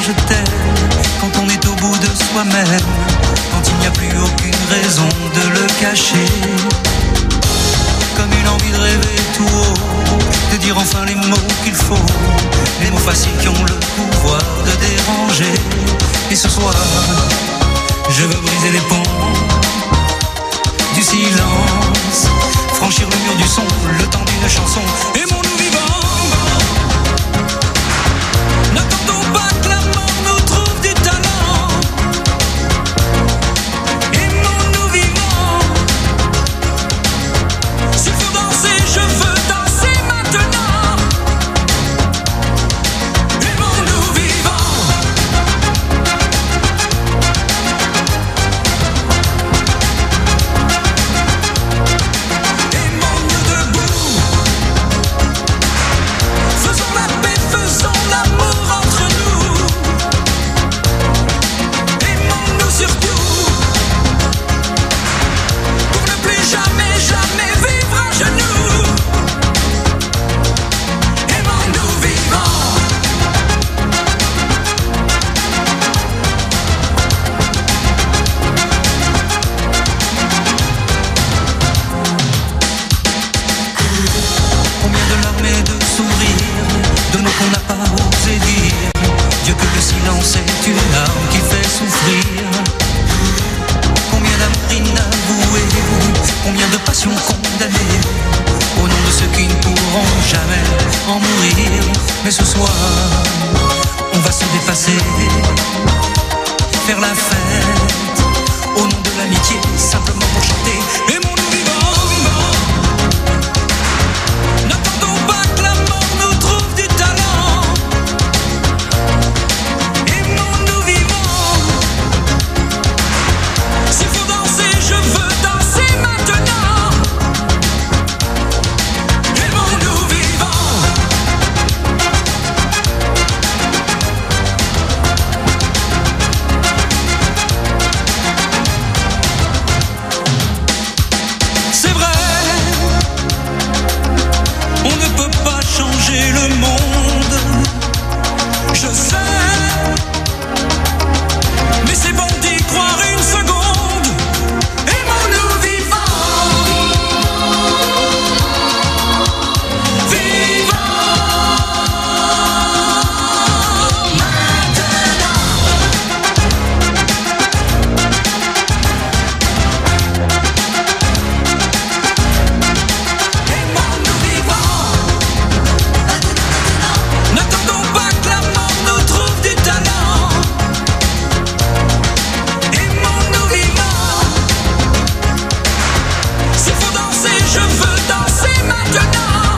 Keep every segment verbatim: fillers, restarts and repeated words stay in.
je t'aime, quand on est au bout de soi-même, quand il n'y a plus aucune raison de le cacher. Comme une envie de rêver tout haut, de dire enfin les mots qu'il faut, les mots faciles qui ont le pouvoir de déranger. Et ce soir, je veux briser les ponts du silence, franchir le mur du son, le temps d'une chanson. Aimons-nous vivants, n'attendons pas que la mort nous trouve du talent. Aimons-nous vivants, s'il faut danser, je veux danser maintenant. Aimons-nous vivants. Aimons-nous debout. Faisons la paix, faisons l'amour entre nous. Aimons-nous surtout, pour ne plus jamais, jamais vivre à genoux. Aimons-nous vivants. Combien de larmes et de sourires, de mots qu'on n'a pas osé dire. Dieu que le silence est une arme qui fait souffrir. Combien d'amour inavoué, combien de passions condamnées, au nom de ceux qui ne pourront jamais en mourir. Mais ce soir, on va se dépasser, faire la fête, au nom de l'amitié, simplement pour chanter. Aimons-nous vivants, n'attendons pas que la mort nous trouve du talent. Aimons-nous vivants, s'il faut danser, je veux danser maintenant. Aimons-nous vivants. C'est vrai, on ne peut pas changer le monde, je sais, mais c'est bon d'y croire une seconde. Aimons-nous vivants, vivants maintenant. Aimons-nous vivants, n'attendons pas que la mort nous trouve du talent. Aimons-nous vivants, s'il faut danser, je veux danser maintenant.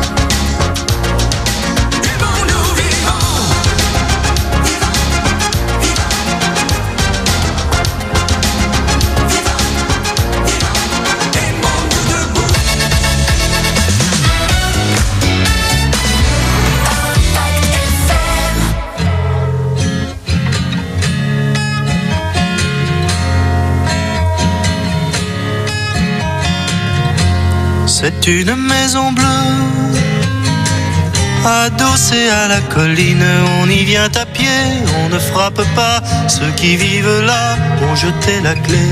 Aimons-nous vivants, vivants, vivants, vivants, vivants. Aimons-nous debout. C'est une maison bleue, adossée à la colline. On y vient à pied, on ne frappe pas. Ceux qui vivent là ont jeté la clé.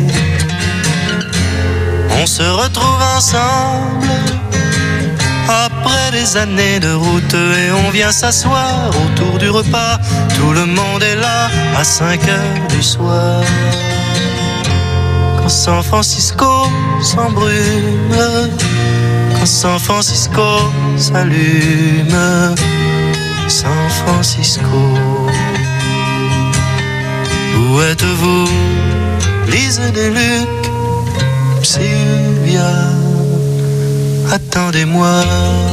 On se retrouve ensemble après des années de route et on vient s'asseoir autour du repas. Tout le monde est là à cinq heures du soir. Quand San Francisco s'embrume, quand San Francisco s'allume, San Francisco. Où êtes-vous, Lise Deluc, Sylvia, attendez-moi.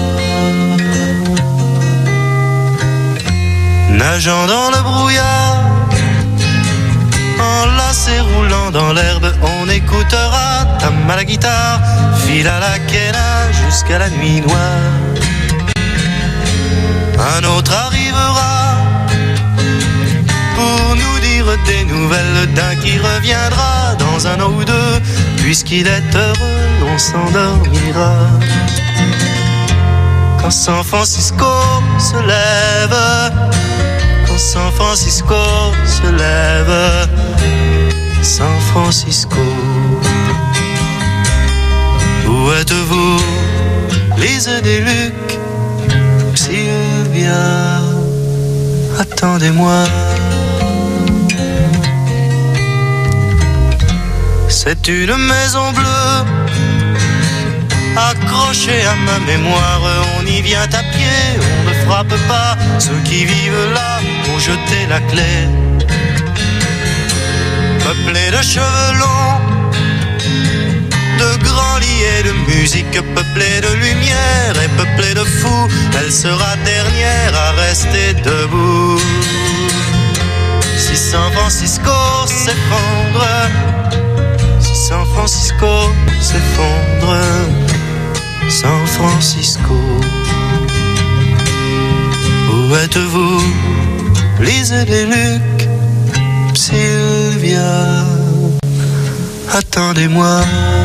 Nageant dans le brouillard, enlacé roulant dans l'herbe, on écoutera Tam à la guitare, file à la quena jusqu'à la nuit noire. Un autre arrivera pour nous dire des nouvelles d'un qui reviendra dans un an ou deux. Puisqu'il est heureux, on s'endormira. Quand San Francisco se lève, quand San Francisco se lève. San Francisco, où êtes-vous? Lise des Lucs, Sylvia, attendez-moi. C'est une maison bleue, accrochée à ma mémoire. On y vient à pied, on ne frappe pas. Ceux qui vivent là ont jeté la clé. Peuplée de cheveux longs, de grands lits et de musique, peuplée de lumière et peuplée de fous, elle sera dernière à rester debout. Si San Francisco s'effondre, si San Francisco s'effondre, San Francisco, où êtes-vous? Lisez des Lucs, Sylvia, attendez-moi.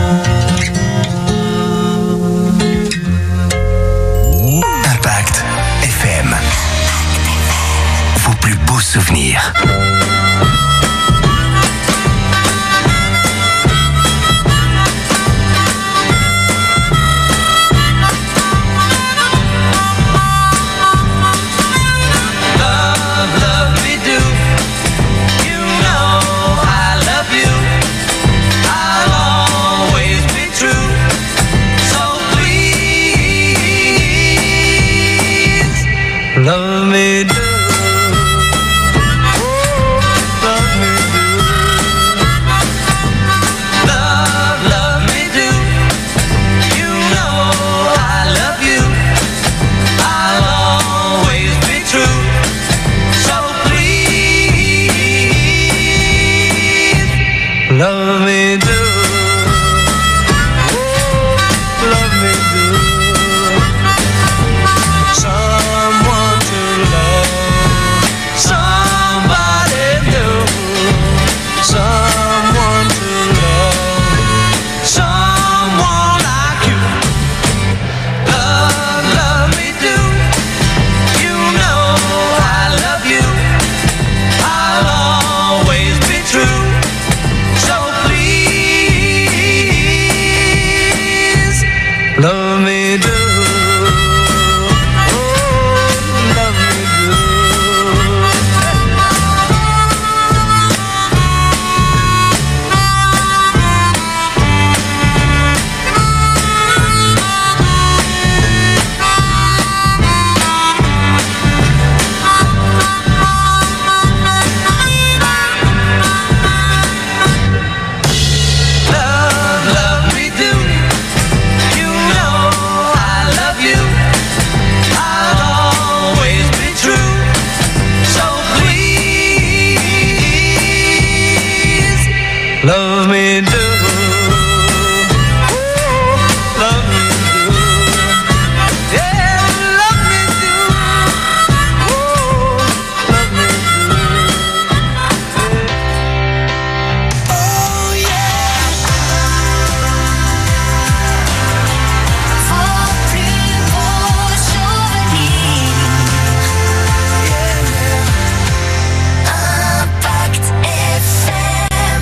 Impact F M. Vos plus beaux souvenirs. Love me do, love me do, love, love me do. You know I love you, I'll always be true. So please, love me do, love me do. Someone to love, somebody new. Someone to love, someone like you. Love, love me do. You know I love you, I'll always be true. So please, love me do. Love me do, love me do, yeah, love me do, love me do. Oh yeah. Vos plus beaux souvenirs. Impact F M.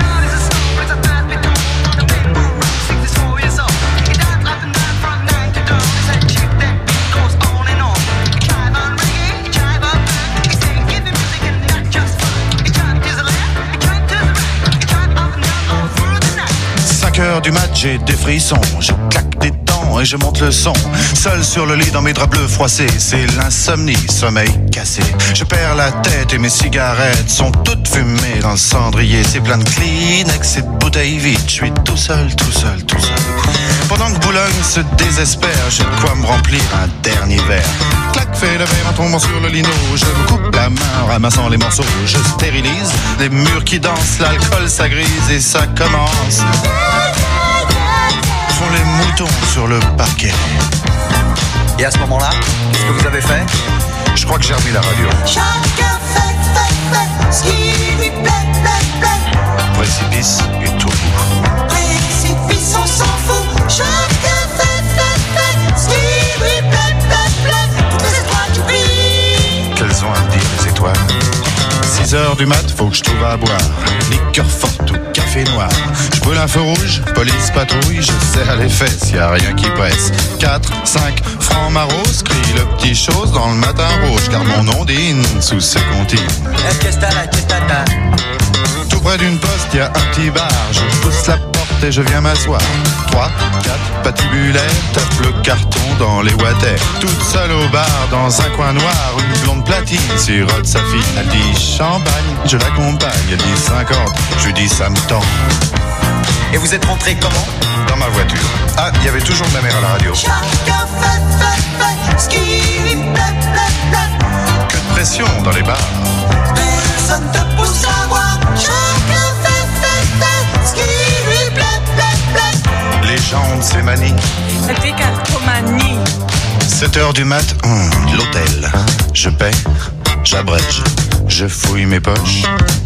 cinq heures du mat, j'ai des frissons, je claque des dents et je monte le son. Seul sur le lit dans mes draps bleus froissés, c'est l'insomnie, sommeil cassé. Je perds la tête et mes cigarettes sont toutes fumées dans le cendrier. C'est plein de Kleenex et de bouteilles vides, je suis tout seul, tout seul, tout seul. Pendant que Boulogne se désespère, j'ai de quoi me remplir un dernier verre. Clac, fais le verre en tombant sur le lino. Je me coupe la main en ramassant les morceaux. Je stérilise les murs qui dansent, l'alcool ça grise et ça commence. Font les moutons sur le parquet. Et à ce moment-là, qu'est-ce que vous avez fait? Je crois que j'ai remis la radio. Chacun fait, fait, fait ce qui lui plaît, plaît, plaît. Précipice et tout bout. Précipice, on s'en fout. Chacun fait, fait, fait ce qui lui plaît, plaît, plaît. Toutes les étoiles qui brillent. Qu'elles ont à me dire les étoiles? six heures du mat, faut que je trouve à boire. Liqueur forte ou café noir. Je brûle un feu rouge, police patrouille, je serre les fesses, y a rien qui presse. quatre, cinq francs maros, crie le petit chose dans le matin rouge, car mon ondine sous ses comptines. Tout près d'une poste, y a un petit bar, je pousse la porte et je viens m'asseoir. trois, quatre patibulaires, tape le carton dans les water. Toute seule au bar, dans un coin noir, une blonde platine sirote sa fille. Elle dit champagne, je l'accompagne, elle dit cinquante, je lui dis ça me tend. Et vous êtes rentré comment? Dans ma voiture. Ah, il y avait toujours ma mère à la radio. Chacun fait, fait, fait ce qui lui plaît, plaît, plaît. Que de pression dans les bars. Personne te pousse à boire. Chacun fait, fait, fait ce qui lui plaît, plaît, plaît. Les gens ont ces manies. La décalcomanie. sept heures du mat, hum, l'hôtel. Je perds, j'abrège, je fouille mes poches.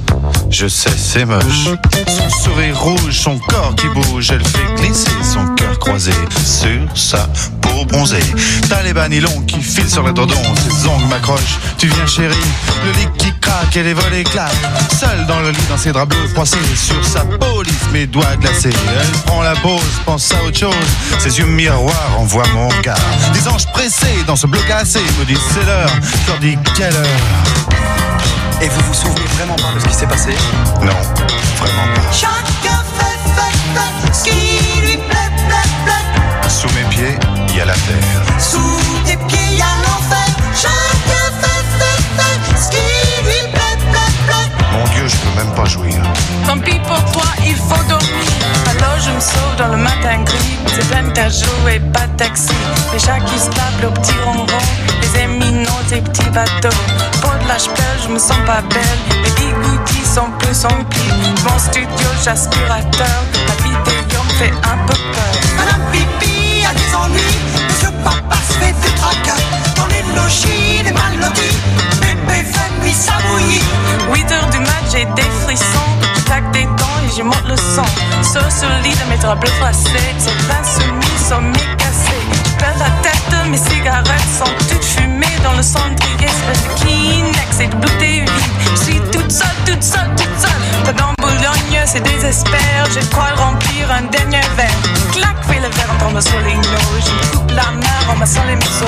Je sais, c'est moche. Son sourire rouge, son corps qui bouge, elle fait glisser son cœur croisé sur sa peau bronzée. T'as les bas nylons qui filent sur le dodon, ses ongles m'accrochent. Tu viens chérie, le lit qui craque et les volets claquent. Seule dans le lit, dans ses draps bleus froissés, sur sa peau lisse, mes doigts glacés. Elle prend la pause, pense à autre chose. Ses yeux miroirs envoient mon regard. Des anges pressés dans ce bleu glacé me disent c'est l'heure. Je leur dis quelle heure. Et vous vous souvenez vraiment pas de ce qui s'est passé? Non, vraiment pas. Chacun fait, fait, fait ce qui lui plaît, plaît, plaît. Sous mes pieds, il y a la terre. Sous tes pieds, il y a l'enfer. Chacun fait, fait, fait ce qui lui plaît, plaît, plaît. Mon Dieu, je peux même pas jouir. Tant pis pour toi, il faut dormir. Alors je me sauve dans le matin gris. C'est plein de jours et pas de taxi. Les chats qui se tapent au petit ronron. Les éminents des petits bateaux. Pour de la j'pelle, je me sens pas belle. Les bigoudis sont plus emplis. Mon studio, j'aspirateur. La vidéo me fait un peu peur. Madame Pipi a des ennuis. Monsieur Papa se fait des tracas. Dans les logis, les mal lotis. Bébé fait nuit, ça bouillit. huit heures du mat, j'ai des frissons. Je claque des dents et je monte le son. Sur sur le lit de mes draps bleus froissés. Ces vingt soumis sont mécassés. Je perds la tête, mes cigarettes sont toutes fumées dans le cendrier. Espèce de Kleenex et de bouteilles vides. Je suis toute seule, toute seule, toute seule. Pas dans Boulogne, c'est désespère. J'ai de quoi remplir un dernier verre. Clac, fais le verre en tombant sur les noix. Je me coupe la main en massant les morceaux.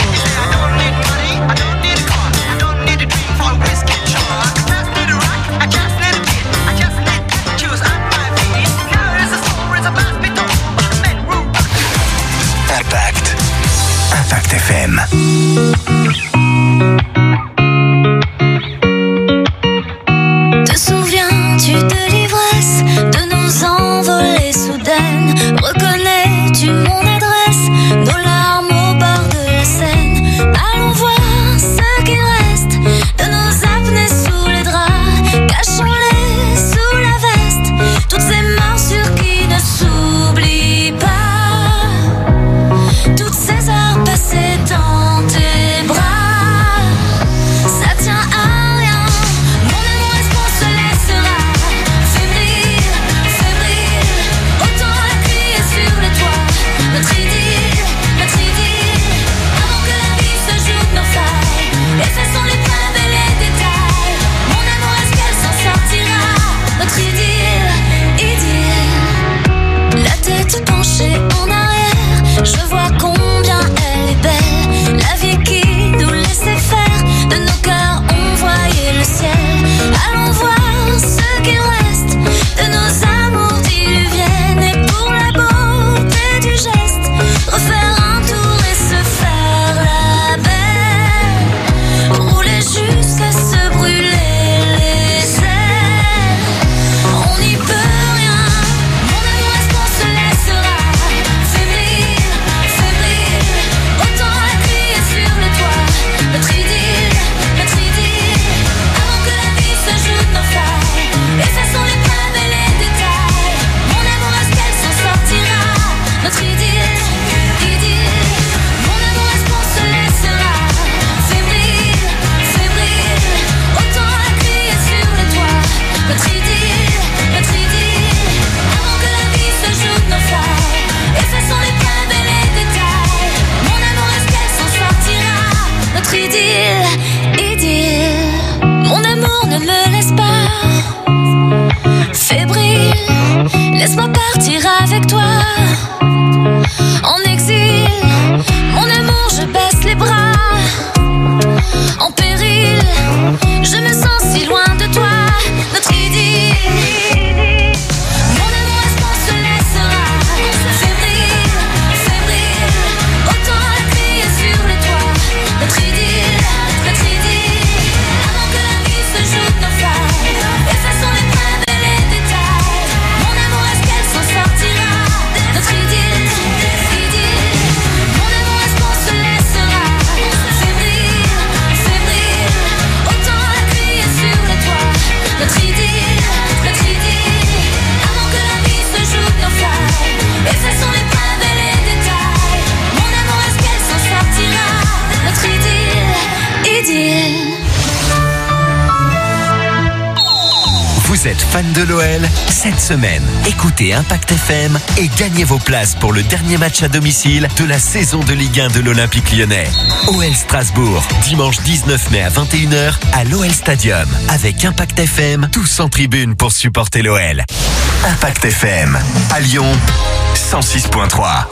Impact. Impact F M. Te souviens-tu de l'ivresse de nos envolées soudaines? Reconnais-tu mon adresse? Nos larmes au bord de la Seine. Vous êtes fan de l'O L? Cette semaine, écoutez Impact F M et gagnez vos places pour le dernier match à domicile de la saison de Ligue un de l'Olympique Lyonnais. O L Strasbourg, dimanche dix-neuf mai à vingt et une heures à l'O L Stadium. Avec Impact F M, tous en tribune pour supporter l'O L. Impact F M, à Lyon, cent six point trois.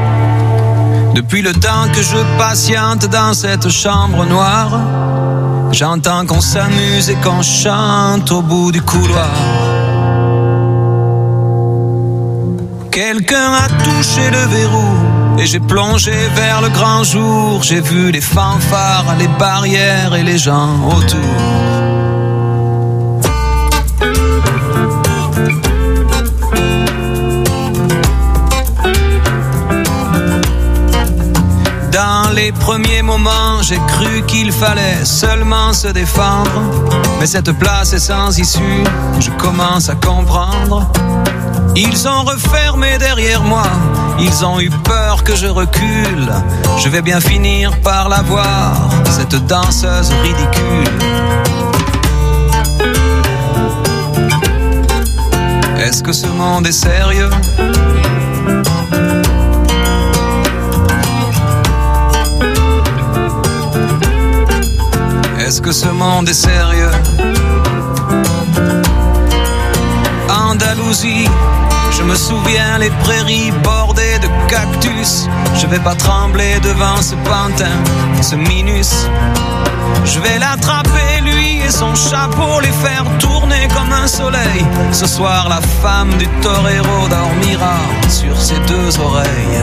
Depuis le temps que je patiente dans cette chambre noire, J'entends qu'on s'amuse et qu'on chante au bout du couloir. Quelqu'un a touché le verrou et j'ai plongé vers le grand jour. J'ai vu les fanfares, les barrières et les gens autour. Dans les premiers moments, j'ai cru qu'il fallait seulement se défendre. Mais cette place est sans issue, je commence à comprendre. Ils ont refermé derrière moi, ils ont eu peur que je recule. Je vais bien finir par la voir, cette danseuse ridicule. Est-ce que ce monde est sérieux ? Est-ce que ce monde est sérieux ? Andalousie, je me souviens les prairies bordées de cactus. Je vais pas trembler devant ce pantin, ce minus. Je vais l'attraper lui et son chapeau, les faire tourner comme un soleil. Ce soir la femme du torero dormira sur ses deux oreilles.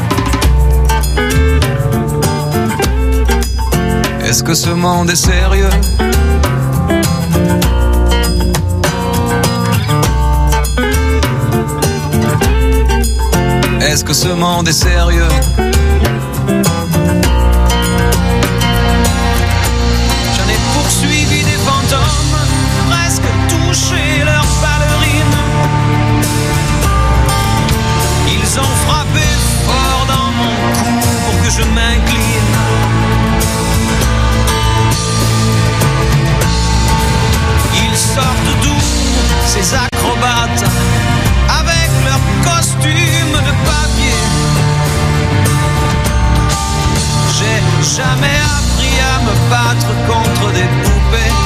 Est-ce que ce monde est sérieux ? Est-ce que ce monde est sérieux ? J'en ai poursuivi des fantômes, presque touché leurs ballerines. Ils ont frappé fort dans mon cou pour que je m'incline. Ils sortent d'où, ces acrobates, avec leurs costumes de papier. J'ai jamais appris à me battre contre des poupées.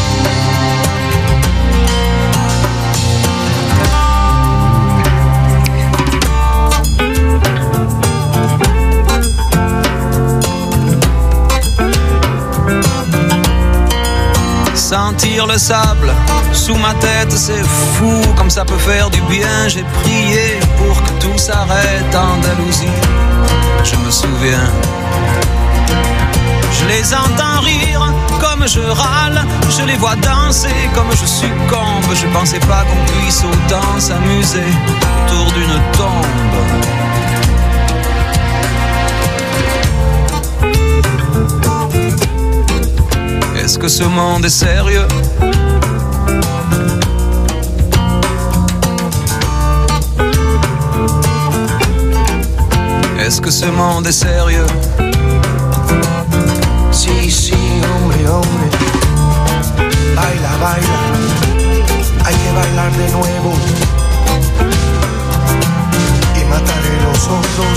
Sentir le sable sous ma tête, c'est fou comme ça peut faire du bien. J'ai prié pour que tout s'arrête, Andalousie, je me souviens. Je les entends rire comme je râle, je les vois danser comme je succombe. Je pensais pas qu'on puisse autant s'amuser autour d'une tombe. Est-ce que ce monde est sérieux ? Est-ce que ce monde est sérieux ? Sí, sí, hombre, hombre. Baila, baila. Hay que bailar de nuevo. Y mataré los otros.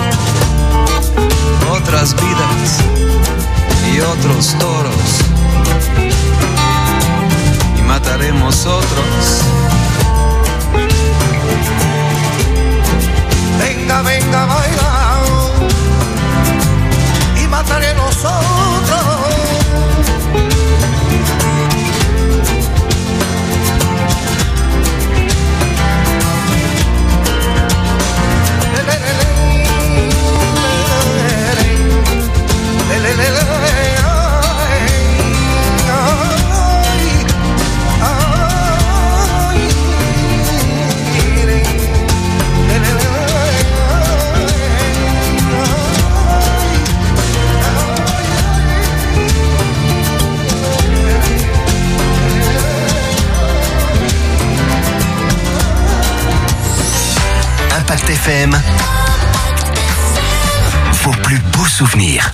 Otras vidas y otros toros. Y mataremos otros. Venga, venga, baila. Y mataré los otros. Impact F M, vos plus beaux souvenirs.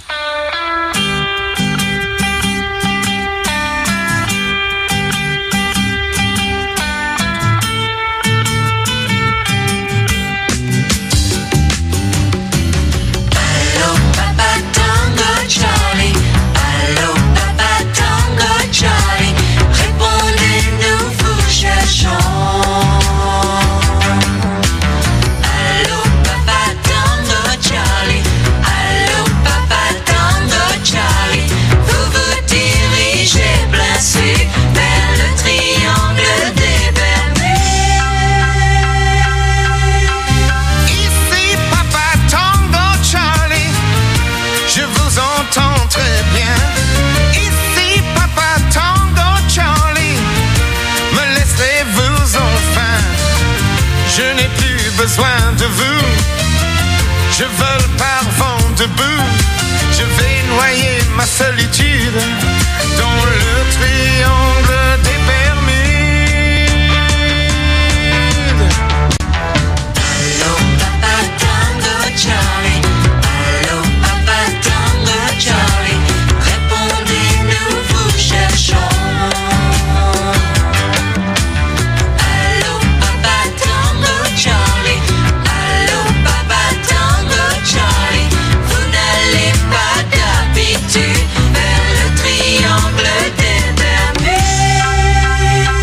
Allô, papa, tango, Charlie. Allô, papa, de vous. Je vole par vent debout. Je vais noyer ma solitude dans le triangle des Bermudes. Allô papa Tango Charlie, allô papa Tango Charlie, répondez-nous, vous cherchons. Allô papa Tango Charlie, allô papa Tango Charlie, vous n'allez pas d'habitude vers le triangle des Bermudes.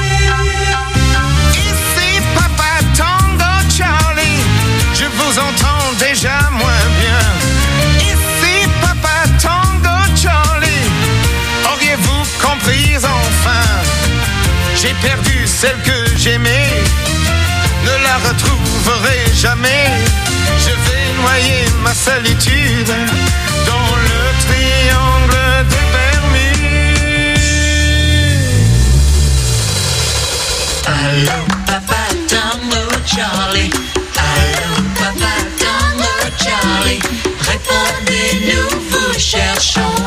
Ici papa Tango Charlie, je vous entends déjà moins bien. Ici papa Tango Charlie, auriez-vous compris enfin? J'ai perdu celle que j'aimais, ne la retrouverai jamais. Je vais noyer ma solitude dans le triangle des Bermudes. Allô papa Tango Charlie, allô papa Tango Charlie, répondez-nous, vous cherchons.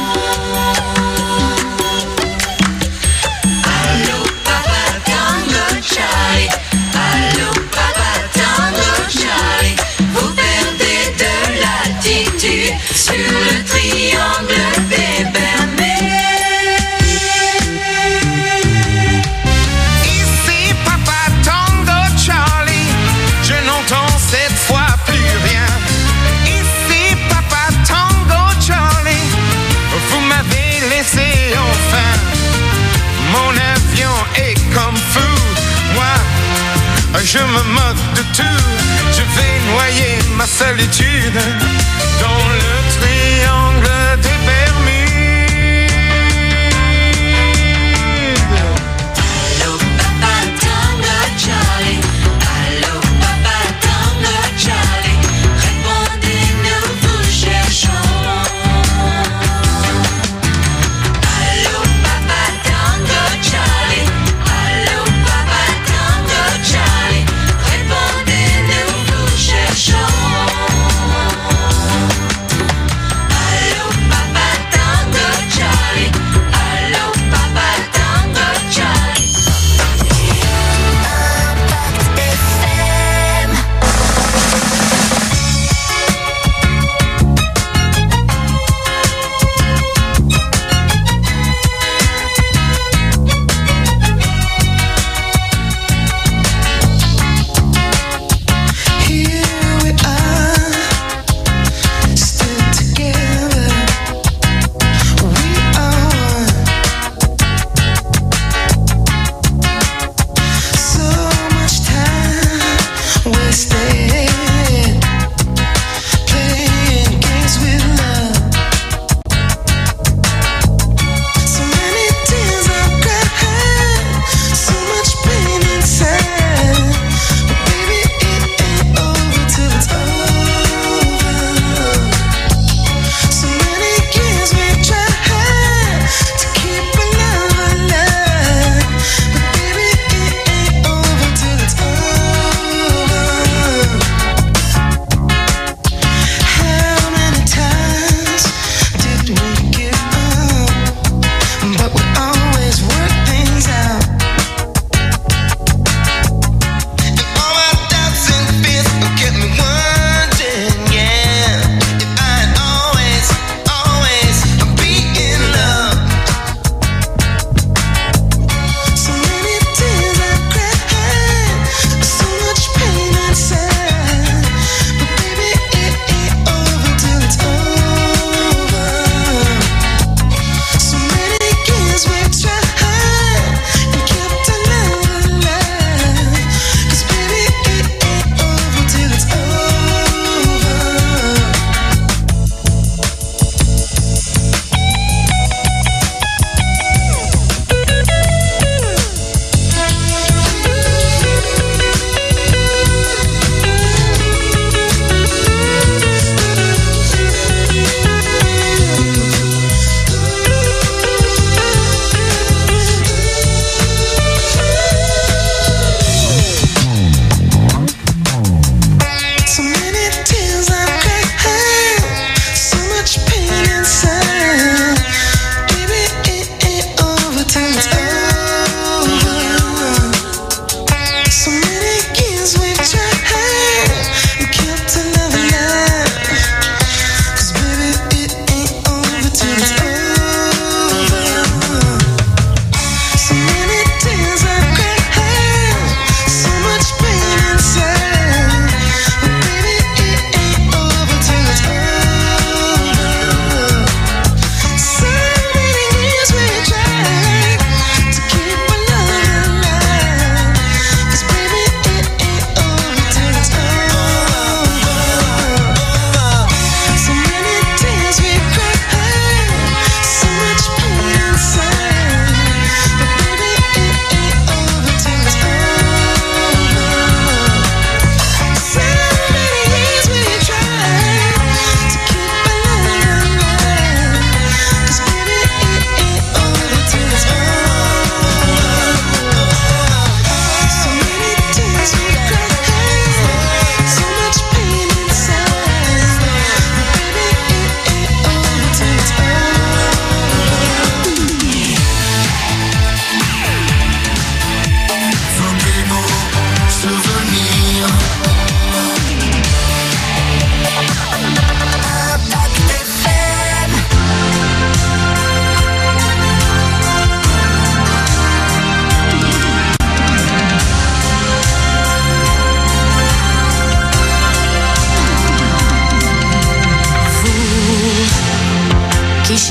Allô papa Tango Charlie, allô papa Tango Charlie, vous perdez de l'altitude sur le triangle des Bermudes. Ici papa Tango Charlie, je n'entends cette fois plus rien. Ici papa Tango Charlie, vous m'avez laissé enfin. Mon avion est comme fou, moi je me moque de tout. Je vais noyer ma solitude dans le triangle des Bermudes. Allô papa Tango Charlie, allô papa Tango Charlie, répondez-nous, vous cherchons. Allô papa Tango Charlie, allô papa Tango Charlie, répondez-nous, vous cherchons. Allô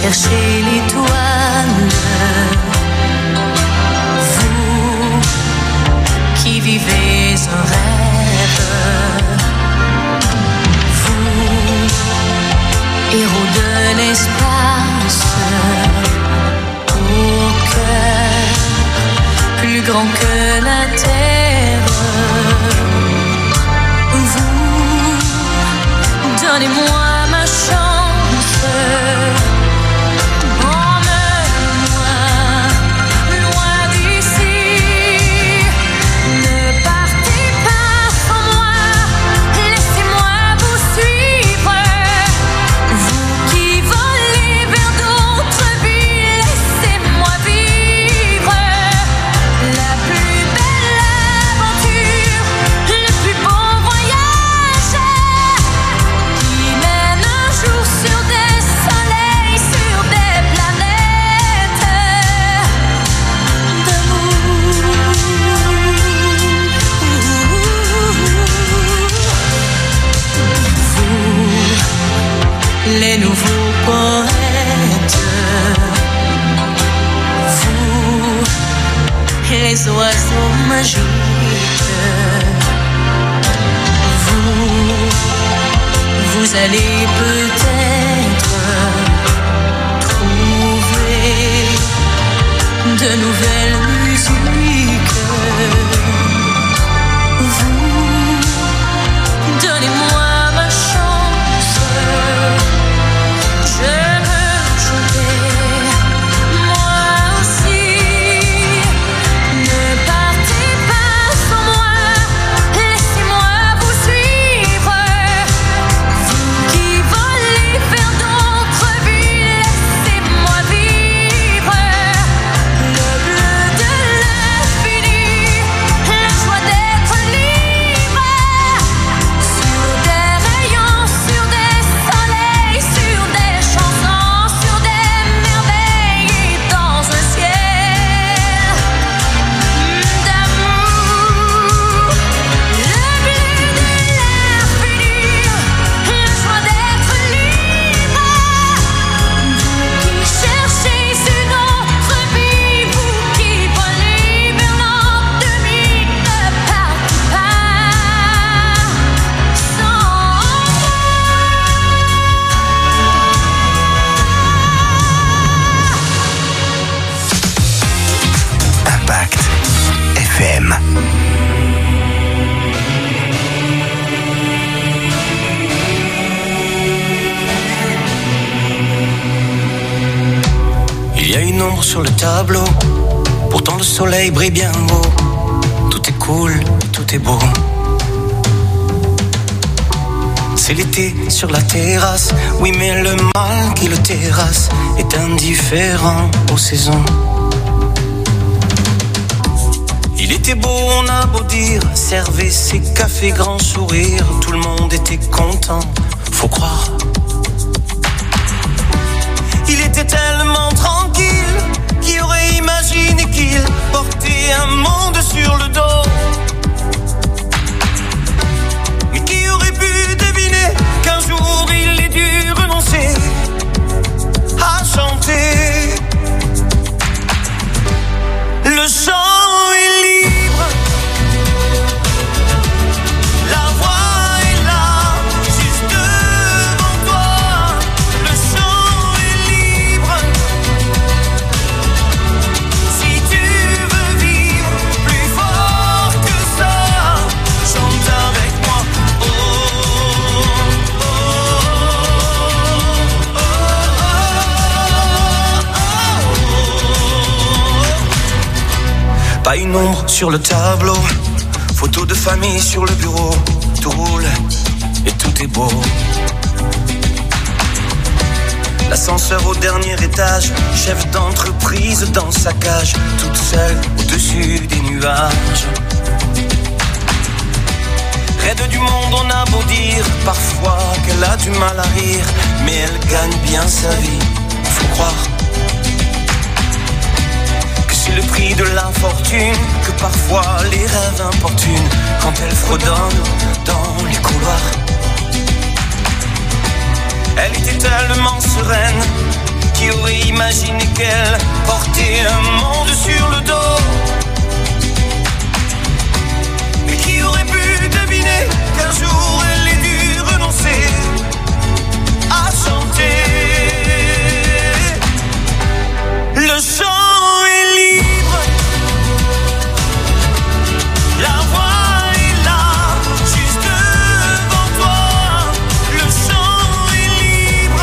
chercher l'étoile. Vous qui vivez un rêve, vous, héros de l'espace, au cœur plus grand que la terre, vous, donnez-moi ma chance. Emmenez-moi loin d'ici. Ne partez pas sans moi, laissez-moi vous suivre. Vous qui volez vers d'autres vies, laissez-moi vivre la plus belle aventure, le plus beau voyage qui mène un jour sur des soleils, sur des planètes d'amour. Vous, les nouveaux poètes, vous, les oiseaux magiques, vous, vous allez peut-être trouver de nouvelles musiques. Vous, donnez-moi ma chance. Je veux chanter, moi aussi. Ne partez pas sans moi, laissez-moi vous suivre. Vous qui volez vers d'autres vies, laissez-moi vivre le bleu de l'infini, la joie d'être libre. Sur des rayons, sur des soleils, sur des chansons, sur des merveilles et dans un ciel d'amour. Le bleu de l'infini, la joie d'être libre. Vous qui cherchez une autre vie, vous qui volez vers l'ennemi, ne partez pas sans Impact F M. Il y a une ombre sur le tableau, pourtant le soleil brille bien haut. Tout est cool, tout est beau. C'est l'été sur la terrasse, oui mais le mal qui le terrasse est indifférent aux saisons. Il était beau, on a beau dire, servez ses cafés grand sourire, tout le monde était content, faut croire. Il était tellement tranquille, qui aurait imaginé qu'il portait un monde sur le dos. Mais qui aurait pu deviner qu'un jour il ait dû renoncer à chanter. Le chant est libre, la voix est là, juste devant toi. Le chant est libre, si tu veux vivre plus fort que ça, chante avec moi. Oh, oh, oh, oh, oh. Pas une ombre sur le tableau, photo de famille sur le bureau, tout roule et tout est beau. L'ascenseur au dernier étage, chef d'entreprise dans sa cage, toute seule au-dessus des nuages. Raide du monde, on a beau dire parfois qu'elle a du mal à rire, mais elle gagne bien sa vie, faut croire. Que c'est le prix de l'infortune, que parfois les rêves importunent quand elle fredonne dans les couloirs. Elle était tellement sereine, Qui aurait imaginé qu'elle portait un monde sur le dos? Et qui aurait pu deviner qu'un jour elle ait dû renoncer à chanter? Le chant est libre, la voix est là, juste devant toi. Le chant est libre,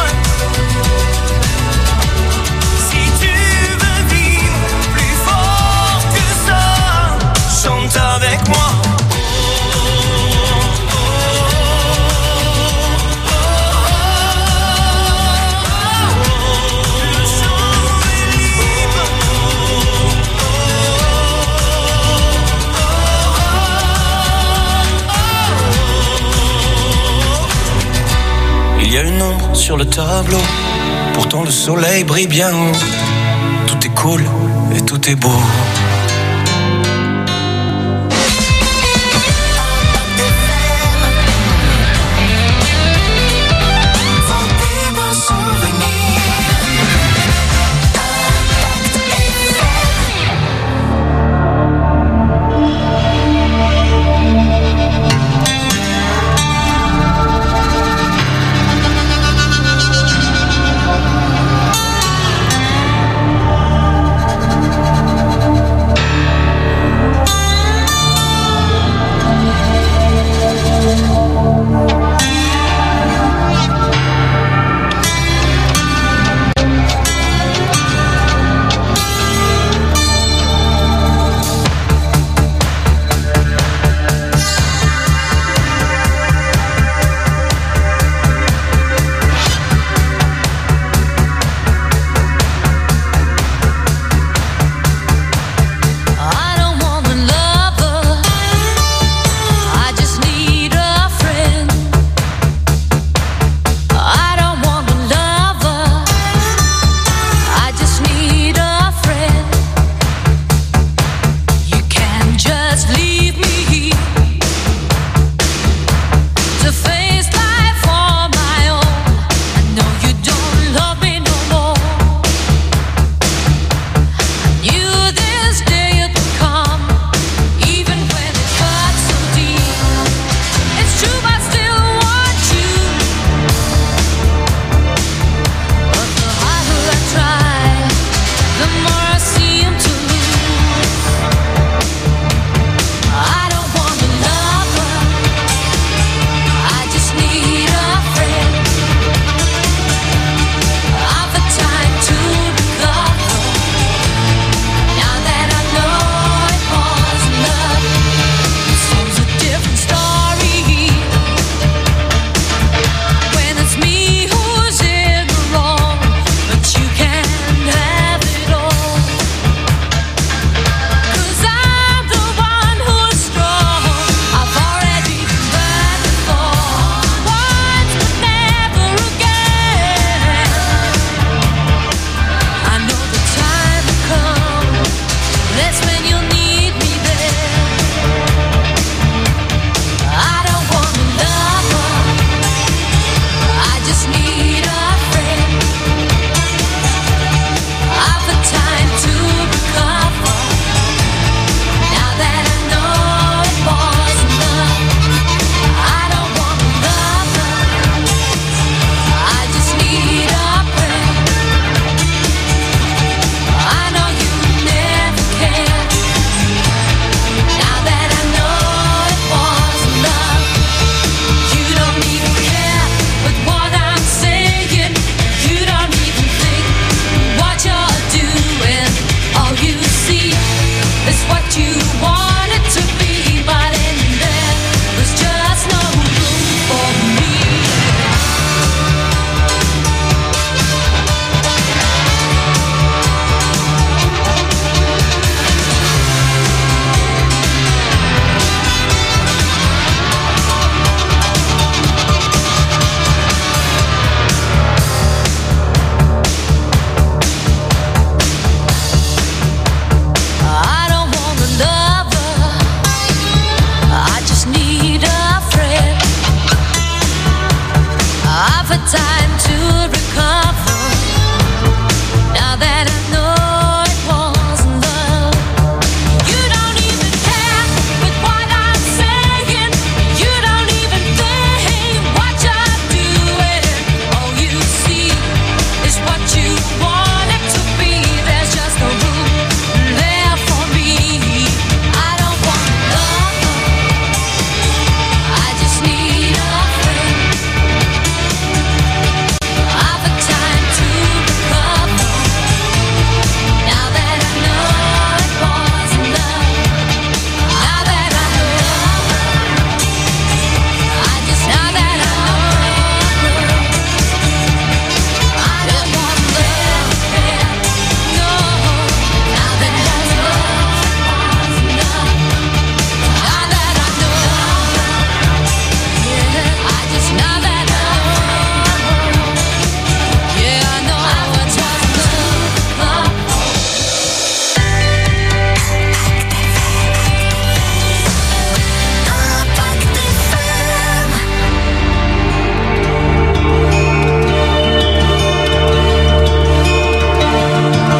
si tu veux vivre plus fort que ça, chante avec moi. Il y a une ombre sur le tableau, pourtant le soleil brille bien haut. Tout est cool et tout est beau.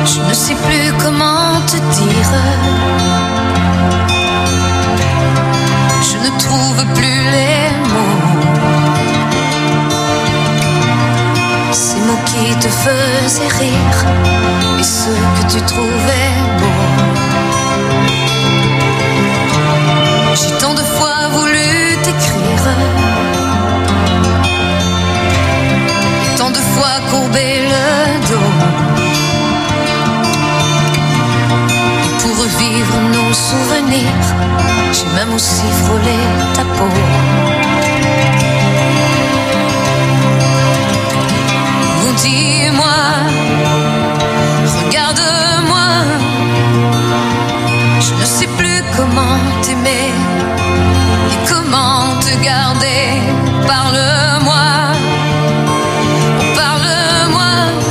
Je ne sais plus comment te dire. Je ne trouve plus les mots. Ces mots qui te faisaient rire et ceux que tu trouvais beaux. J'ai tant de fois voulu t'écrire et tant de fois courbé le dos. Et pour revivre nos souvenirs, j'ai même aussi frôlé ta peau. Oh, dis-moi, regarde-moi, je ne sais plus comment t'aimer et comment te garder. Parle-moi, oh, parle-moi,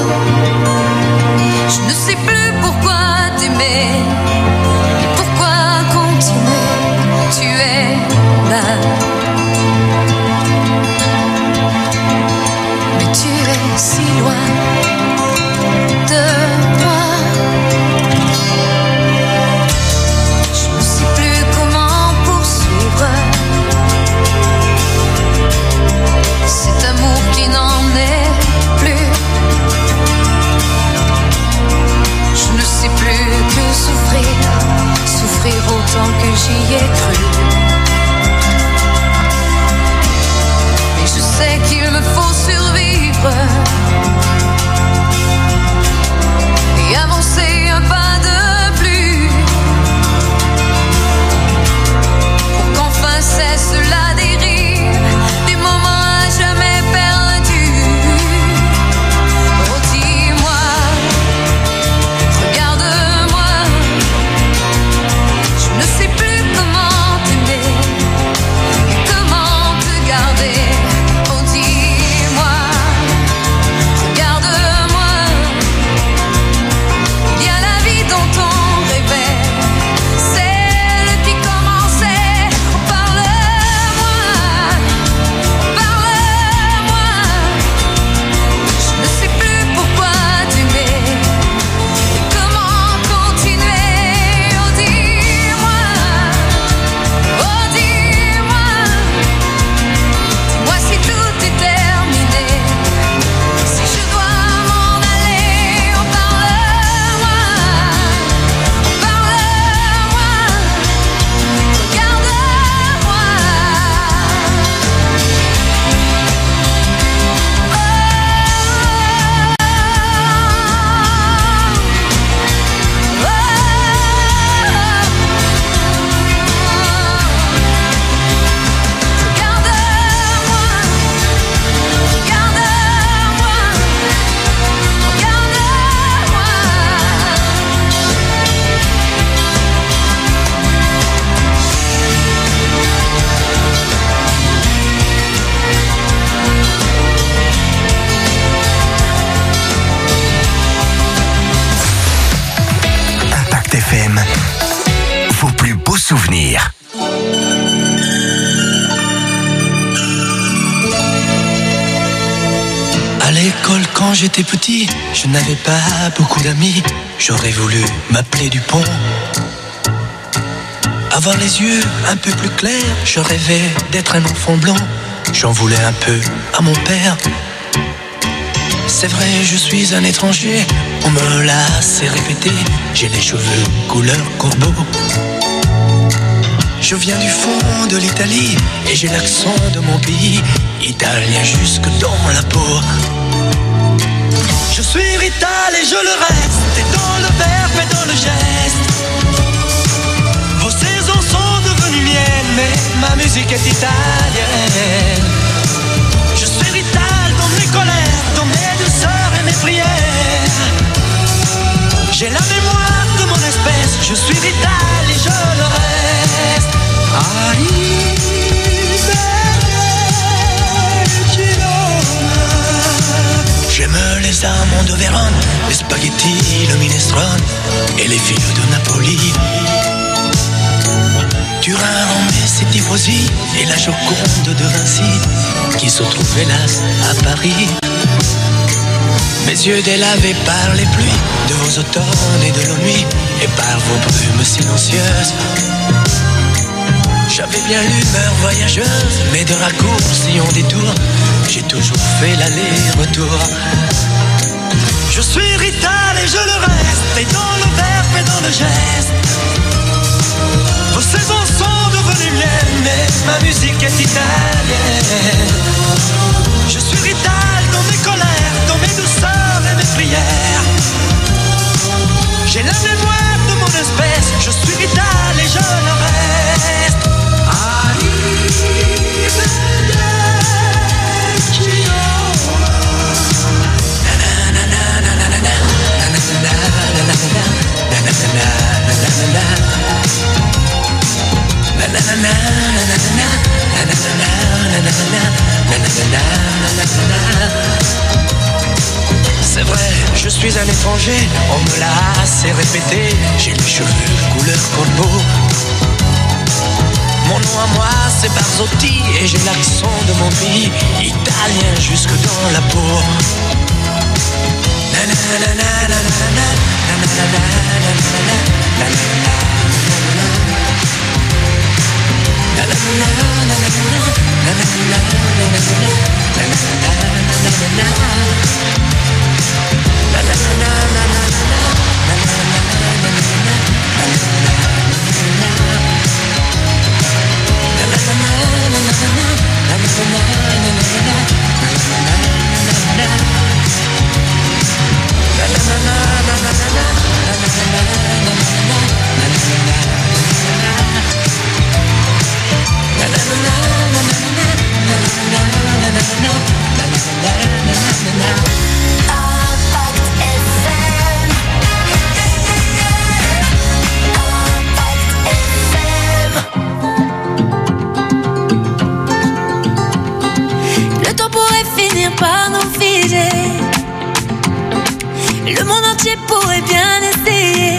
je ne sais plus pourquoi t'aimer et pourquoi continuer. Tu es là, mais tu es si loin de moi. Je ne sais plus comment poursuivre cet amour qui n'en est plus. Je ne sais plus que souffrir, souffrir autant que j'y ai cru. Mais je sais qu'il me faut survivre et avancer un pas de plus pour qu'enfin cesse la dérive des moments à jamais perdus. Oh, dis-moi, regarde-moi, je ne sais plus comment t'aimer et comment te garder. Oh, dis-moi, regarde-moi, il y a la vie dont on rêvait, celle qui commençait. Oh, parle-moi, parle-moi, je ne sais plus pourquoi t'aimer et comment continuer. Oh, dis-moi, oh, dis-moi, dis-moi si tout est terminé, si je dois m'en aller. Oh, parle-moi, oh, parle-moi, regarde-moi. Impact F M, vos plus beaux souvenirs. À l'école quand j'étais petit, je n'avais pas beaucoup d'amis. J'aurais voulu m'appeler Dupont. Avoir les yeux un peu plus clairs, je rêvais d'être un enfant blond. J'en voulais un peu à mon père. C'est vrai, je suis un étranger, on me l'a assez répété. J'ai les cheveux couleur corbeau. Je viens du fond de l'Italie et j'ai l'accent de mon pays, italien jusque dans la peau. Je suis rital et je le reste, et dans le verbe et dans le geste. Vos saisons sont devenues miennes, mais ma musique est italienne. Je suis rital dans mes colères, dans mes douceurs et mes prières. J'ai la mémoire de mon espèce, je suis vital et je le reste. J'aime les amandes de Vérone, les spaghettis, le minestrone et les fils de Napoli. Turin, Rome, ses tifosi et la Joconde de Vinci qui se trouve hélas à Paris. Mes yeux délavés par les pluies de vos automnes et de nos nuits, et par vos brumes silencieuses. J'avais bien l'humeur voyageuse, mais de raccourcis en détour, j'ai toujours fait l'aller-retour. Je suis Rital et je le reste, et dans le verbe et dans le geste. Vos saisons sont devenues miennes, mais ma musique est italienne. Je suis Rital dans mes colères, dans mes douceurs et mes prières. J'ai la mémoire de mon espèce, je suis Rital et je le reste. C'est vrai, je suis un étranger, on me l'a assez répété. J'ai les cheveux couleur corbeau. Mon nom à moi c'est Barzotti et j'ai l'accent de mon pays, italien jusque dans la peau. Le temps pourrait finir par nous figer. Le monde entier pourrait bien essayer.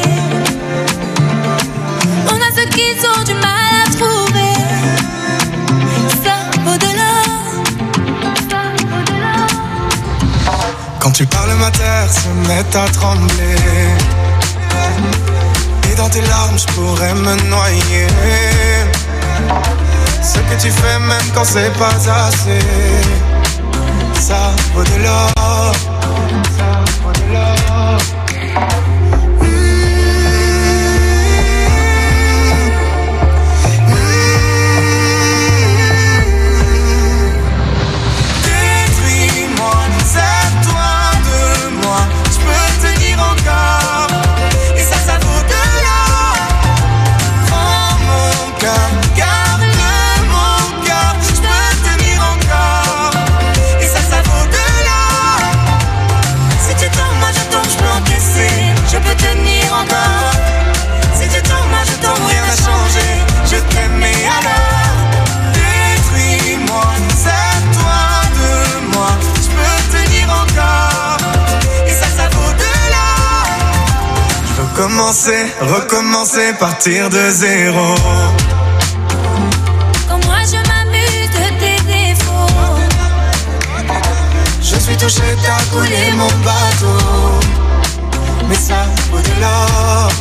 On a ceux qui ont du mal à trouver. Ça au-delà. Quand tu parles, ma terre se met à trembler. Et dans tes larmes, je pourrais me noyer. Ce que tu fais même quand c'est pas assez, ça au-delà. Ça au-delà. Détruis-moi, sers-toi de moi, je peux tenir encore, et ça, ça vaut de l'or. Prends mon cœur, garde mon cœur, je peux tenir encore, et ça, ça vaut de l'or. Si tu tombes, moi je tombe, je peux encaisser, je peux tenir encore. Si tu tombes, moi je tombe, rien n'a changé, je t'aimais alors. Détruis-moi, sers-toi de moi, je peux tenir encore, et ça, ça vaut de l'or. Je veux commencer, recommencer, partir de zéro. Quand moi je m'amuse de tes défauts. Je suis touché, t'as coulé mon bateau. Mais ça au-delà.